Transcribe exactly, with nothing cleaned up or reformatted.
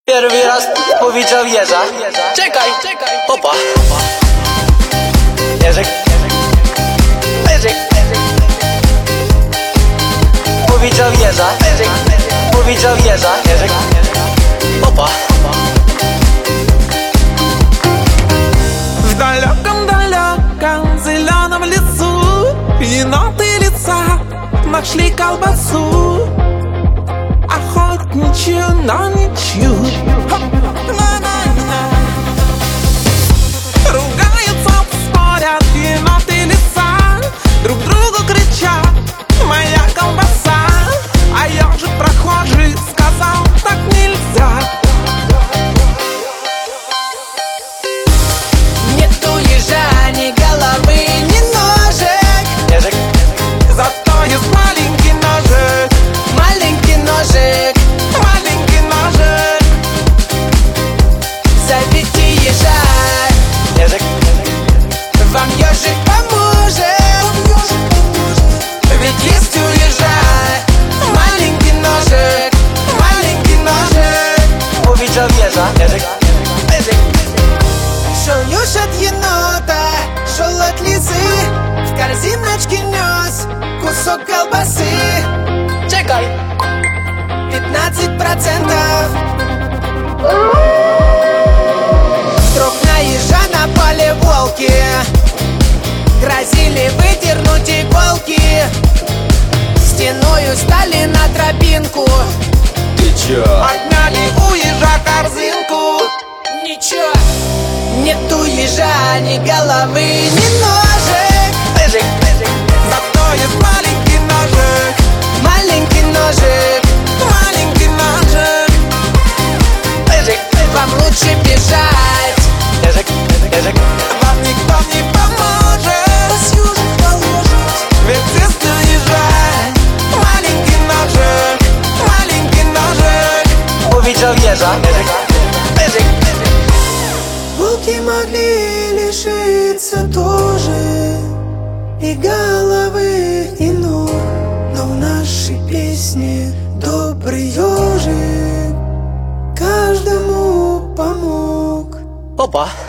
Pierwszy raz powiedział Jerza. Czekaj, czekaj, opa. Jerzyk, Jerzyk, powiedział Jerza. Jerzyk, powiedział Jerza. Jerzyk, opa. В далеком-далеком зеленом лесу еноты лица нашли колбасу, охотничью на ничью. На-на-на. Ругаются, спорят еноты леса, друг другу кричат: моя колбаса. А ежик прохожий сказал: так нельзя. Нету ежа, ни головы, ни ножек. Jerzyk, Зато есть маленький ножик, Маленький ножик, маленький ножик. зовите ежа, Jerzyk, вам ежик поможет. Ведь есть у ежа маленький ножик, маленький ножик. powiedział Jerza. Jerzyk, Jerzyk, Шел еж от енота, шел от лисы, в корзиночке нес кусок колбасы. czekaj. Пятнадцать процентов. Вдруг на ежа напали волки, грозили выдернуть иголки, стеною стали на тропинку. Ty cio? Отняли у ежа корзинку. Ничего, нету ежа, ни головы, ни ножек. Jerzyk, Jerzyk, Зато есть маленький ножик, Маленький ножик, маленький ножик. Jerzyk, вам лучше бежать. Jerzyk, Jerzyk, Вам никто не поможет, ведь есть у ежа маленький ножик, маленький ножик. powiedział Jerza. Jerzyk, Jerzyk, Волки могли лишиться тоже и головы, и ног, но в нашей песне добрый ежик каждому помог. opa.